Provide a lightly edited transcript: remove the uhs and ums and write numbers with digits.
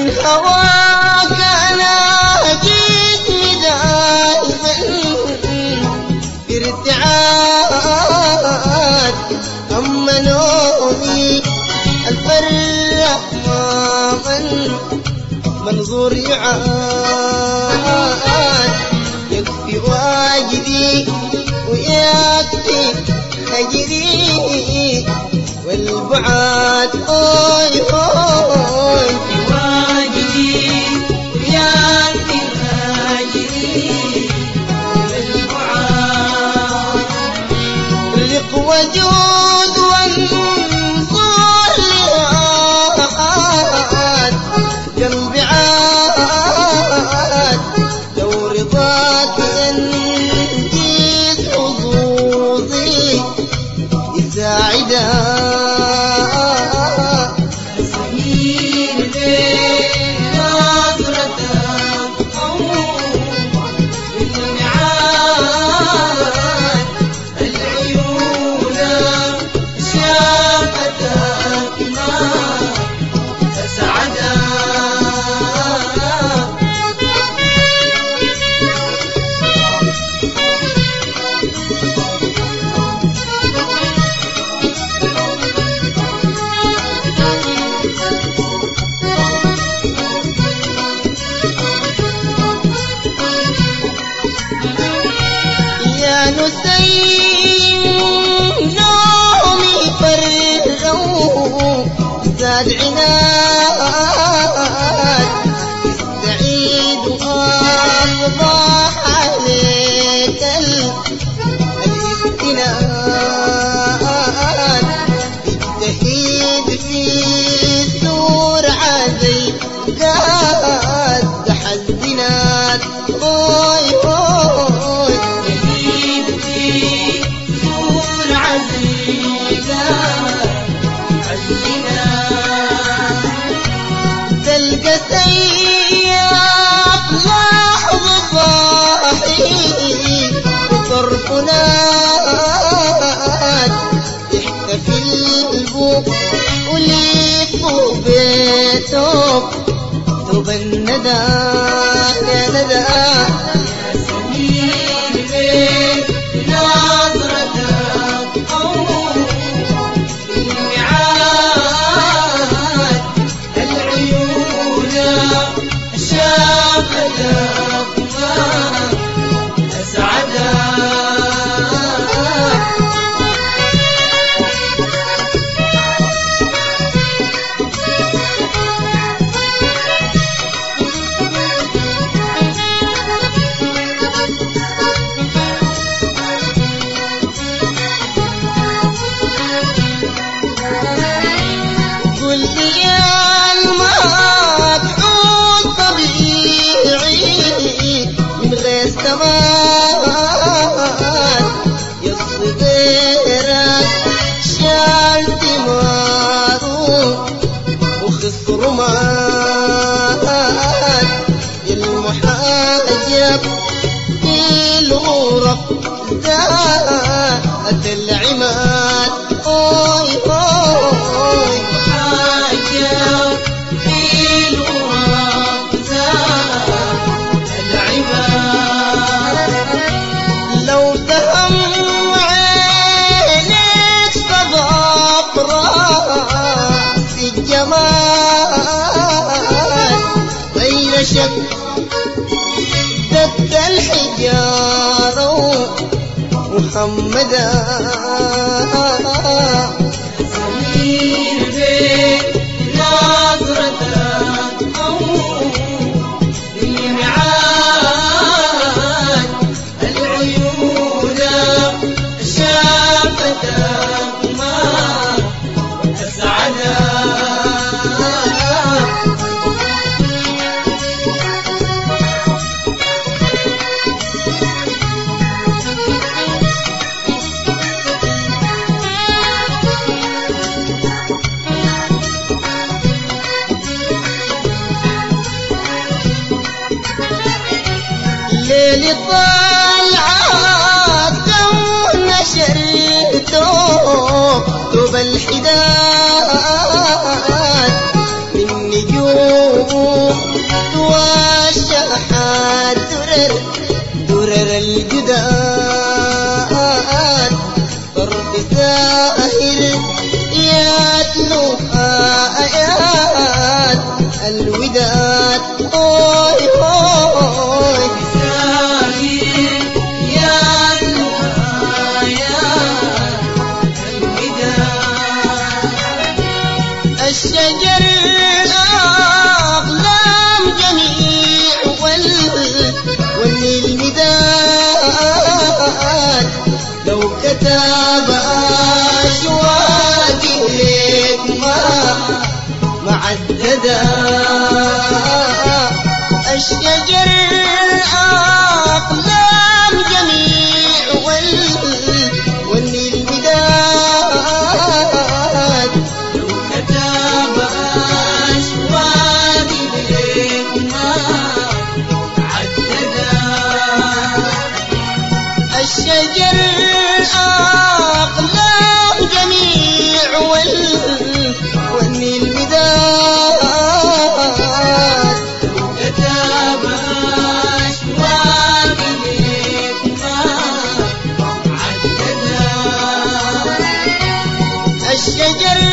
هواك أنا جيت دائما ارتعاد، أما نومي الفرح ما منظور يعاد. يكفي واجدي ويكفي هجري والبعاد أوي أوي. واجدي ويكفي هجري والبعاد، رق وجود وانظر لهاد، قلبي عاد لو رضاك أنجز حظوظي يساعدا. سمير بين نظرتك والمعاد، العيون شافتك ما أسعدا. يا نسيم نومي فروا زاد عناد، استعيد وأفضح عليك الاستناد. اجتهد في سور عزي قد حزنات أوي أوي. تلقى سياق لحظة صاحي وطرفنا يحتفل بو وليفوا بيته ثوب الندى يا ندى. سمير بين نظرتك المعاد، العيون شافتك ما أسعدا. قل لي يا المدعو طبيعي من غير سماد، يا الصغيرة شال ثماره وخسر مات، يا المحاجب في الغرف ذات العماد أوي أوي. حاجة في الغراب ذات العباد، لو تهم عينك صدق راس الجمال غير شك دك الحجارة محمدا. سمير بين نظرتك المعاد، العيون شافتك ما أسعدا. ليل طالعات ونشرته ثوب الحداد من نجوم بساهر يتلو آيات الوداد. هوي هوي ساهر يتلو آيات الوداد. الشجر الأقلام جميع والنيل مداد. لو كتب أشواقي لك ما عددا. الشجر الأقلام جميع والنيل مداد. لو كتب أشواقي لك ما عددا. الشجر الأقلام جميع والنيل مداد. كتب أشواقي لك ما عددا. الشجر